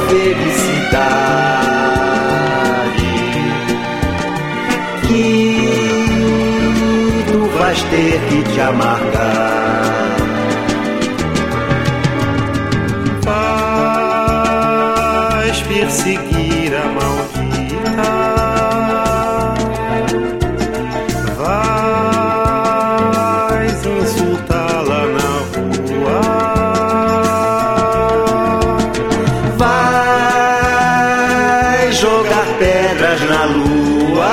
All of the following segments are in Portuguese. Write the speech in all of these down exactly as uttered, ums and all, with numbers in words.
felicidade que tu vais ter que te amargar. Vais perseguir a maldita, vais insultá-la na rua, vais jogar pedras na lua,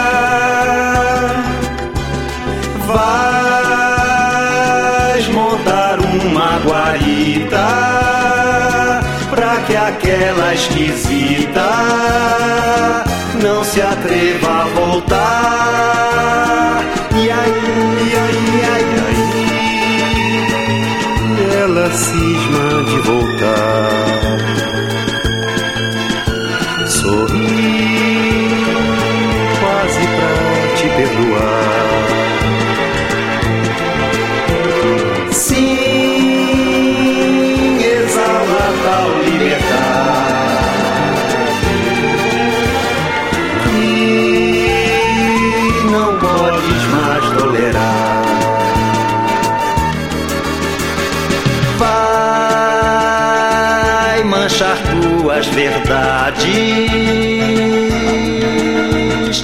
vais montar uma guarita pra que aquela esquisita não se atreva a voltar. E aí, e aí, e aí, e aí, ela cisma de voltar. Sorri quase pra te perdoar. Sim, exala tal liberdade que não podes mais tolerar. Vai manchar tuas verdades,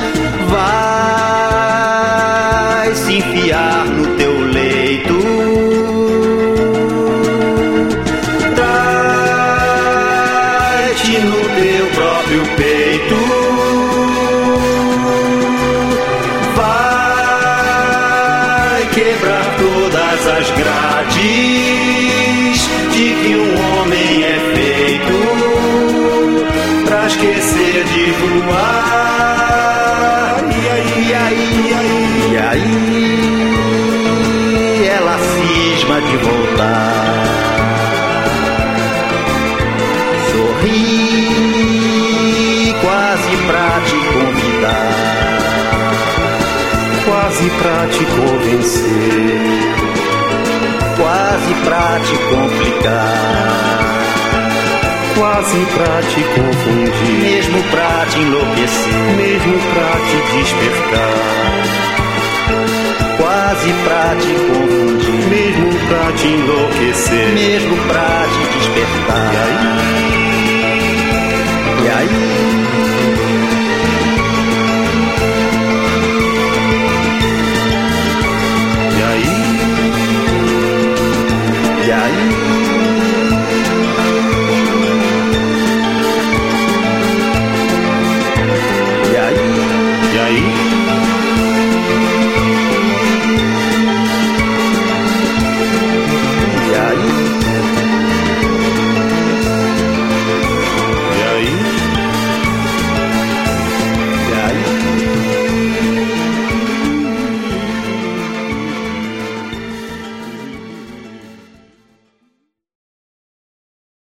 vai se enfiar no teu leito, traz-te no teu próprio peito, vai quebrar todas as grades de que um homem é feito pra esquecer de voar. E aí, e aí, e aí, e aí, ela cisma de voltar. Sorri quase pra te convidar, Quase pra te convencer, quase pra te complicar, quase pra te confundir, mesmo pra te enlouquecer, mesmo pra te despertar, quase pra te confundir, mesmo pra te enlouquecer. mesmo pra te despertar. E aí, E aí